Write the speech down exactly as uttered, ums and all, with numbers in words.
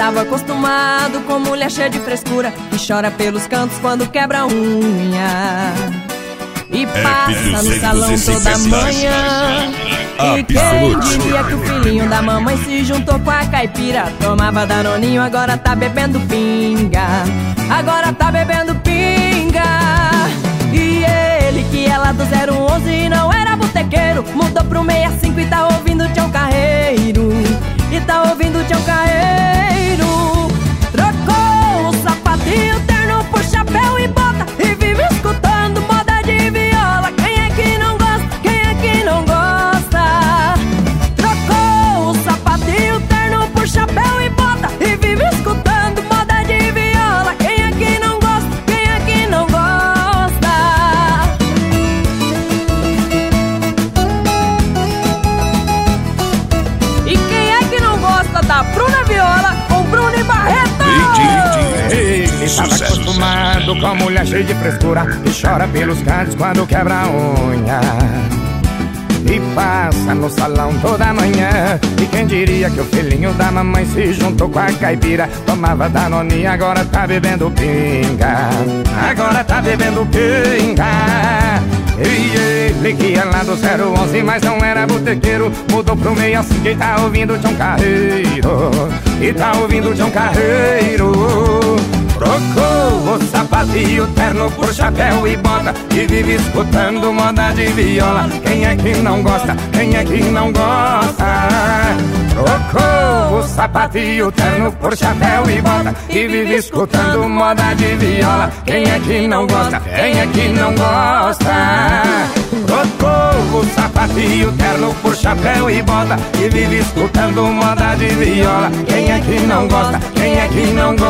tava acostumado com mulher cheia de frescura, que chora pelos cantos quando quebra a unha e passa no salão toda manhã. E quem diria que o filhinho da mamãe se juntou com a caipira? Tomava danoninho, agora tá bebendo pinga. Agora tá bebendo pinga. E ele que é lá do zero onze e não era botequeiro, mudou pro sessenta e cinco e tá ouvindo Tião Carreiro. E tá ouvindo Tião Carreiro. Trocou o sapatinho, terno por chapéu e bota, e vive escutando moda de viola. Quem é que não gosta? Quem é que não gosta? Trocou o sapatinho, terno por chapéu e bota, e vive escutando moda de viola. Quem é que não gosta? Quem é que não gosta? E quem é que não gosta da Bruna Viola ou Bruno e Barreto? Ele tava acostumado com a mulher cheia de frescura, e chora pelos cantos quando quebra a unha e passa no salão toda manhã. E quem diria que o filhinho da mamãe se juntou com a caipira? Tomava danoninha, agora tá bebendo pinga. Agora tá bebendo pinga. E ele que é lá do zero onze, mas não era botequeiro, mudou pro sessenta e cinco e tá ouvindo Tião Carreiro. E tá ouvindo Tião Carreiro. Trocou o sapatinho, o terno por chapéu e bota, e vive escutando moda de viola. Quem é que não gosta? Quem é que não gosta? Trocou o sapatinho, o terno por chapéu e bota, e vive escutando moda de viola. Quem é que não gosta? Quem é que não gosta? Trocou o sapatinho, o terno por chapéu e bota, e vive escutando moda de viola. Quem é que não gosta? Quem é que não gosta?